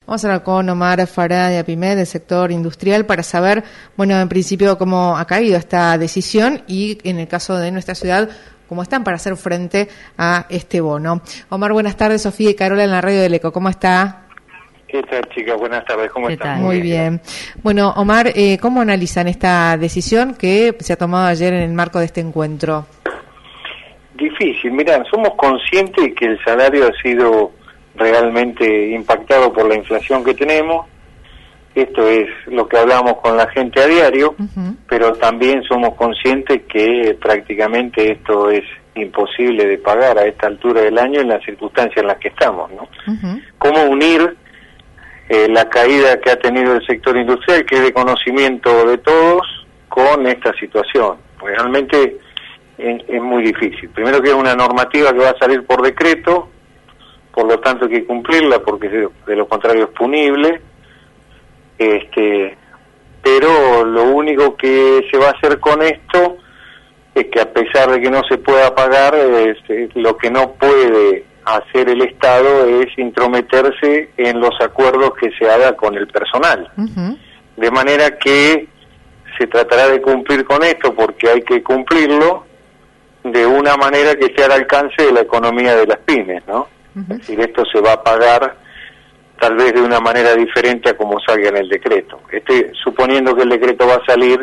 Vamos a hablar con Omar Farah de APIMED, del sector industrial, para saber, bueno, en principio cómo ha caído esta decisión y en el caso de nuestra ciudad, cómo están para hacer frente a este bono. Omar, buenas tardes. Sofía y Carola en la radio del ECO. ¿Cómo está? ¿Qué tal, chicas? Buenas tardes. ¿Cómo están? Muy bien. Bueno, Omar, ¿cómo analizan esta decisión que se ha tomado ayer en el marco de este encuentro? Difícil. Mirá, somos conscientes de que el salario ha sido realmente impactado por la inflación que tenemos. Esto es lo que hablamos con la gente a diario, pero también somos conscientes que prácticamente esto es imposible de pagar a esta altura del año en las circunstancias en las que estamos, ¿no? ¿Cómo unir la caída que ha tenido el sector industrial, que es de conocimiento de todos, con esta situación? Realmente es muy difícil. Primero, que es una normativa que va a salir por decreto, por lo tanto hay que cumplirla, porque de lo contrario es punible. Pero lo único que se va a hacer con esto es que, a pesar de que no se pueda pagar, lo que no puede hacer el Estado es intrometerse en los acuerdos que se haga con el personal. De manera que se tratará de cumplir con esto, porque hay que cumplirlo de una manera que esté al alcance de la economía de las pymes, ¿no? Es decir, esto se va a pagar tal vez de una manera diferente a como salga en el decreto. Suponiendo que el decreto va a salir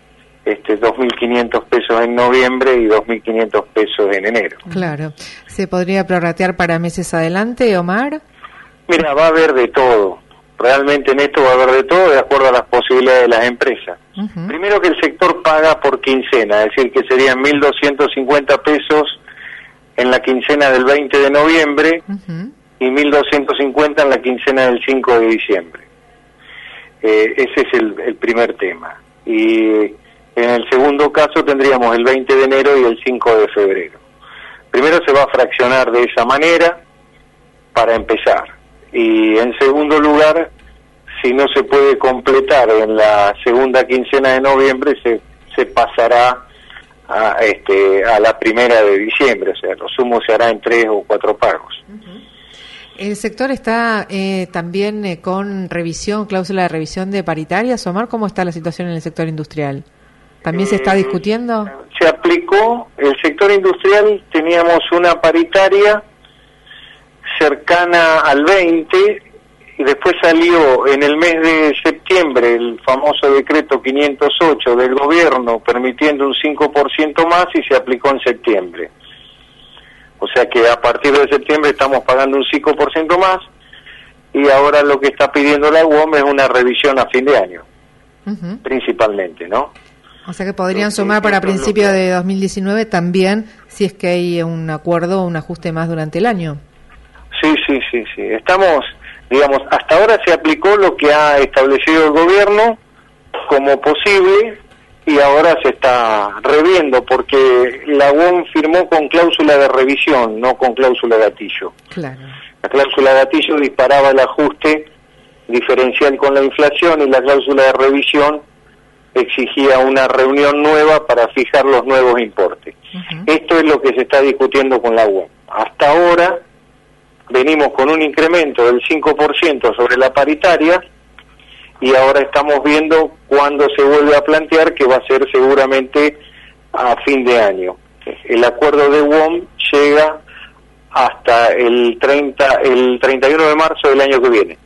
2.500 pesos en noviembre y 2.500 pesos en enero. Claro. ¿Se podría prorratear para meses adelante, Omar? Mira, va a haber de todo. Realmente en esto va a haber de todo, de acuerdo a las posibilidades de las empresas. Primero, que el sector paga por quincena, es decir, que serían 1.250 pesos en la quincena del 20 de noviembre y 1.250 en la quincena del 5 de diciembre. Ese es el primer tema. Y en el segundo caso tendríamos el 20 de enero y el 5 de febrero. Primero, se va a fraccionar de esa manera para empezar. Y en segundo lugar, si no se puede completar en la segunda quincena de noviembre, se pasará a la primera de diciembre, o sea, lo sumo se hará en 3 o 4 pagos. ¿El sector está también con cláusula de revisión de paritarias? Omar, ¿cómo está la situación en el sector industrial? ¿También se está discutiendo? Se aplicó, el sector industrial teníamos una paritaria cercana al 20, y después salió en el mes de septiembre el famoso decreto 508 del gobierno permitiendo un 5% más, y se aplicó en septiembre. O sea que a partir de septiembre estamos pagando un 5% más, y ahora lo que está pidiendo la UOM es una revisión a fin de año, principalmente, ¿no? O sea que podrían sumar para principios de 2019 también, si es que hay un acuerdo o un ajuste más durante el año. Sí. Estamos, digamos, hasta ahora se aplicó lo que ha establecido el gobierno como posible, y ahora se está reviendo, porque la UOM firmó con cláusula de revisión, no con cláusula gatillo. Claro. La cláusula gatillo disparaba el ajuste diferencial con la inflación, y la cláusula de revisión exigía una reunión nueva para fijar los nuevos importes. Esto es lo que se está discutiendo con la UOM. Hasta ahora venimos con un incremento del 5% sobre la paritaria, y ahora estamos viendo cuándo se vuelve a plantear, que va a ser seguramente a fin de año. El acuerdo de UOM llega hasta el 31 de marzo del año que viene.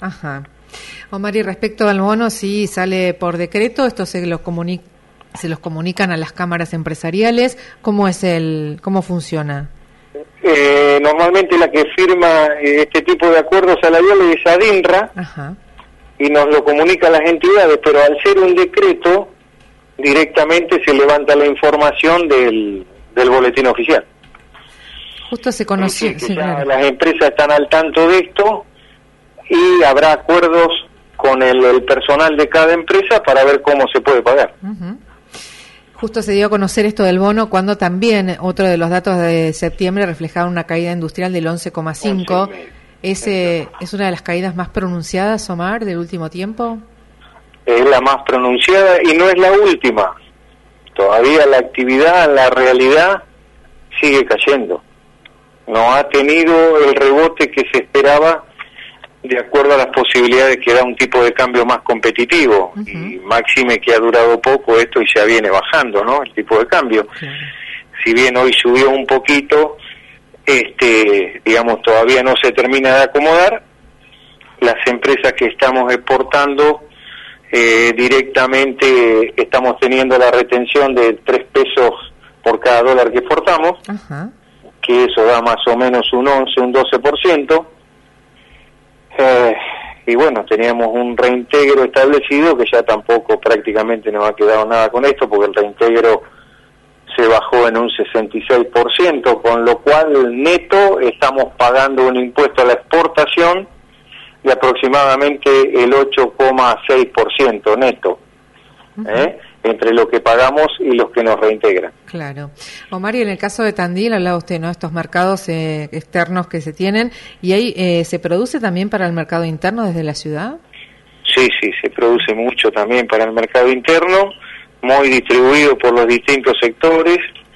Omar, y respecto al bono, si sale por decreto, esto se los comunican a las cámaras empresariales. ¿Cómo funciona? Normalmente la que firma este tipo de acuerdos salariales es ADINRA, y nos lo comunica a las entidades, pero al ser un decreto, directamente se levanta la información del boletín oficial. Justo se conoció. Claro. Las empresas están al tanto de esto, y habrá acuerdos con el personal de cada empresa para ver cómo se puede pagar. Justo se dio a conocer esto del bono cuando también otro de los datos de septiembre reflejaba una caída industrial del 11,5%. ¿Es una de las caídas más pronunciadas, Omar, del último tiempo? Es la más pronunciada, y no es la última. Todavía la actividad, la realidad, sigue cayendo. No ha tenido el rebote que se esperaba de acuerdo a las posibilidades que da un tipo de cambio más competitivo. Y máxime que ha durado poco esto y ya viene bajando, ¿no?, el tipo de cambio. Si bien hoy subió un poquito, digamos, todavía no se termina de acomodar. Las empresas que estamos exportando directamente estamos teniendo la retención de 3 pesos por cada dólar que exportamos, que eso da más o menos un 11, un 12%. Y bueno, teníamos un reintegro establecido que ya tampoco prácticamente nos ha quedado nada con esto, porque el reintegro se bajó en un 66%, con lo cual neto estamos pagando un impuesto a la exportación de aproximadamente el 8,6% neto, entre lo que pagamos y los que nos reintegran. Claro. Omar, y en el caso de Tandil, hablaba usted, ¿no?, estos mercados externos que se tienen, y ahí ¿se produce también para el mercado interno desde la ciudad? Sí, se produce mucho también para el mercado interno, muy distribuido por los distintos sectores,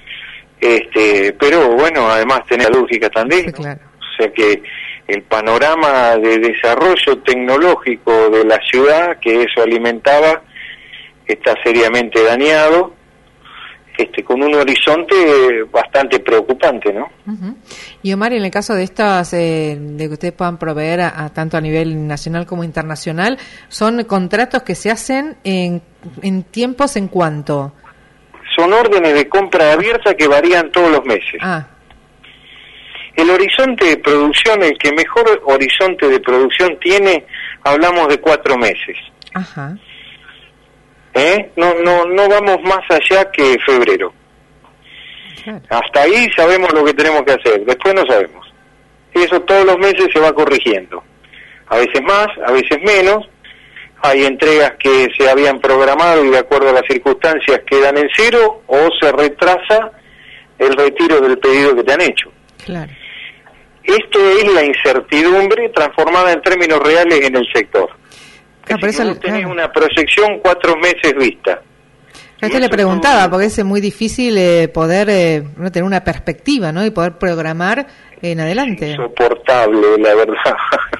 pero bueno, además tiene la lógica también, sí, claro. O sea que el panorama de desarrollo tecnológico de la ciudad, que eso alimentaba, está seriamente dañado, con un horizonte bastante preocupante, ¿no? Y Omar, en el caso de estas, de que ustedes puedan proveer a tanto a nivel nacional como internacional, ¿son contratos que se hacen en tiempos en cuánto? Son órdenes de compra abierta que varían todos los meses. El horizonte de producción, el que mejor horizonte de producción tiene, hablamos de 4 meses. No vamos más allá que febrero. Claro. Hasta ahí sabemos lo que tenemos que hacer, después no sabemos. Y eso todos los meses se va corrigiendo. A veces más, a veces menos. Hay entregas que se habían programado y de acuerdo a las circunstancias quedan en cero, o se retrasa el retiro del pedido que te han hecho. Claro. Esto es la incertidumbre transformada en términos reales en el sector. Por eso tenés una proyección 4 meses vista. Esto le preguntaba, porque es muy difícil poder no tener una perspectiva, ¿no?, y poder programar en adelante. Insoportable, la verdad.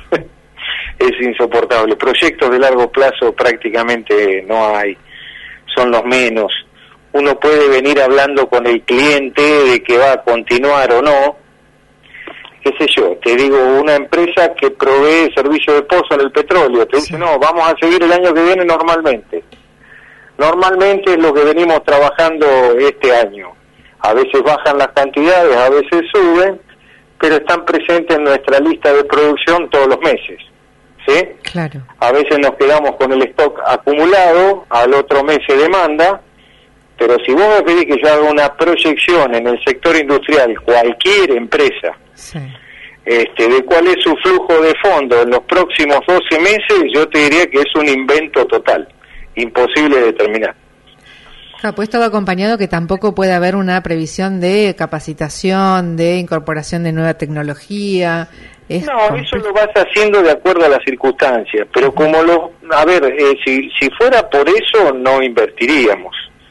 Es insoportable. Proyectos de largo plazo prácticamente no hay, son los menos. Uno puede venir hablando con el cliente de que va a continuar o no. Qué sé yo, te digo, una empresa que provee servicio de pozo en el petróleo, te dice, no, vamos a seguir el año que viene normalmente. Normalmente es lo que venimos trabajando este año. A veces bajan las cantidades, a veces suben, pero están presentes en nuestra lista de producción todos los meses. ¿Sí? Claro. A veces nos quedamos con el stock acumulado, al otro mes se demanda, pero si vos me pedís que yo haga una proyección en el sector industrial, cualquier empresa, de cuál es su flujo de fondo en los próximos 12 meses, yo te diría que es un invento total, imposible de determinar. Pues todo acompañado que tampoco puede haber una previsión de capacitación, de incorporación de nueva tecnología. No, eso lo vas haciendo de acuerdo a las circunstancias, pero como si fuera por eso no invertiríamos,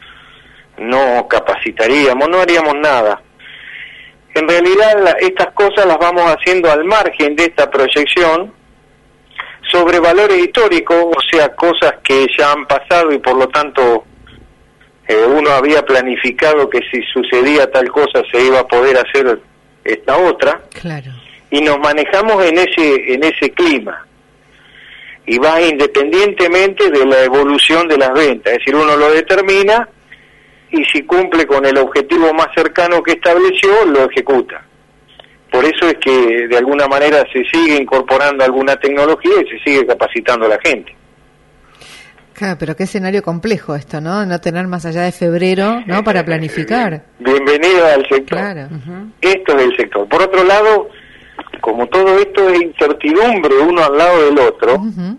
no capacitaríamos, no haríamos nada. En realidad estas cosas las vamos haciendo al margen de esta proyección sobre valores históricos, o sea, cosas que ya han pasado y por lo tanto uno había planificado que si sucedía tal cosa se iba a poder hacer esta otra. Claro. Y nos manejamos en ese clima. Y va independientemente de la evolución de las ventas, es decir, uno lo determina y si cumple con el objetivo más cercano que estableció, lo ejecuta. Por eso es que de alguna manera se sigue incorporando alguna tecnología y se sigue capacitando a la gente. Claro, pero qué escenario complejo esto, ¿no? No tener más allá de febrero, ¿no?, para planificar. Bienvenido al sector. Claro. Esto es el sector. Por otro lado, como todo esto es incertidumbre uno al lado del otro,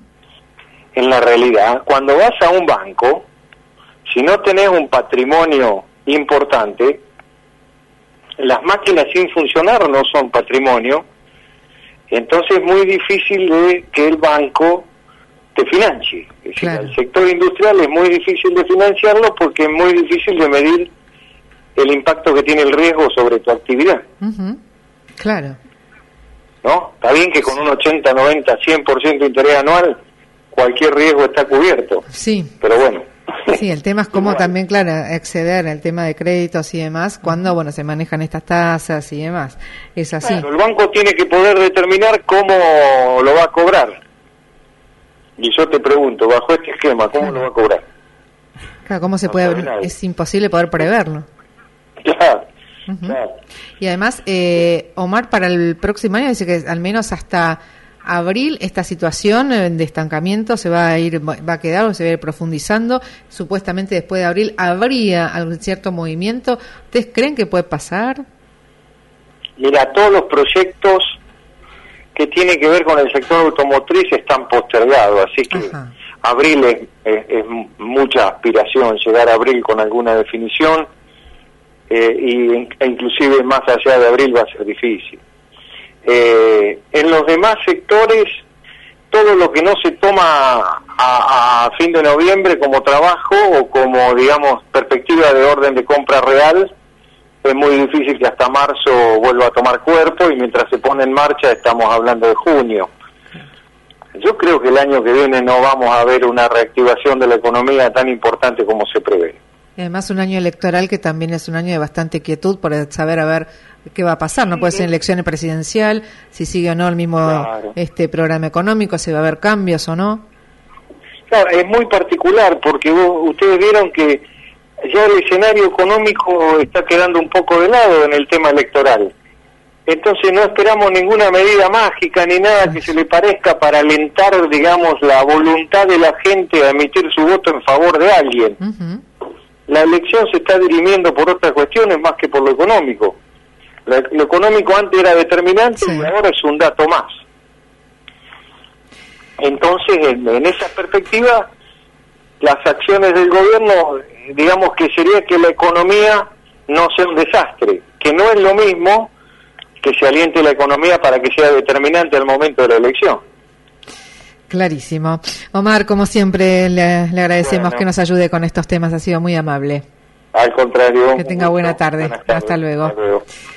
en la realidad, cuando vas a un banco, si no tenés un patrimonio importante, las máquinas sin funcionar no son patrimonio, entonces es muy difícil de que el banco te financie. Es decir, el sector industrial es muy difícil de financiarlo porque es muy difícil de medir el impacto que tiene el riesgo sobre tu actividad. Claro. ¿no? Está bien que con un 80, 90, 100% de interés anual, cualquier riesgo está cubierto. Sí. Pero bueno. Sí, el tema es cómo también, claro, acceder al tema de créditos y demás, cuando, bueno, se manejan estas tasas y demás. Es así. Claro, el banco tiene que poder determinar cómo lo va a cobrar. Y yo te pregunto, bajo este esquema, ¿cómo lo va a cobrar? Claro, ¿cómo se puede? Es imposible poder preverlo. Claro. Uh-huh. Claro. Y además, Omar, para el próximo año dice que al menos hasta abril esta situación de estancamiento va a quedar o se va a ir profundizando. Supuestamente después de abril habría algún cierto movimiento. ¿Ustedes creen que puede pasar? Mira, todos los proyectos que tienen que ver con el sector automotriz están postergados, así que ajá, abril es mucha aspiración llegar a abril con alguna definición, e inclusive más allá de abril va a ser difícil. En los demás sectores, todo lo que no se toma a fin de noviembre como trabajo o como, digamos, perspectiva de orden de compra real, es muy difícil que hasta marzo vuelva a tomar cuerpo, y mientras se pone en marcha estamos hablando de junio. Yo creo que el año que viene no vamos a ver una reactivación de la economía tan importante como se prevé. Y además un año electoral que también es un año de bastante quietud por saber a ver qué va a pasar. No puede ser elección presidencial, si sigue o no el mismo claro, programa económico, si va a haber cambios o no. Claro, es muy particular porque ustedes vieron que ya el escenario económico está quedando un poco de lado en el tema electoral. Entonces no esperamos ninguna medida mágica ni nada que se le parezca para alentar, digamos, la voluntad de la gente a emitir su voto en favor de alguien. Uh-huh. La elección se está dirimiendo por otras cuestiones más que por lo económico. Lo económico antes era determinante, sí, y ahora es un dato más. Entonces, en esa perspectiva, las acciones del gobierno, digamos que sería que la economía no sea un desastre, que no es lo mismo que se aliente la economía para que sea determinante al momento de la elección. Clarísimo. Omar, como siempre, le agradecemos que nos ayude con estos temas, ha sido muy amable. Al contrario. Que tenga buena tarde. Hasta luego. Hasta luego.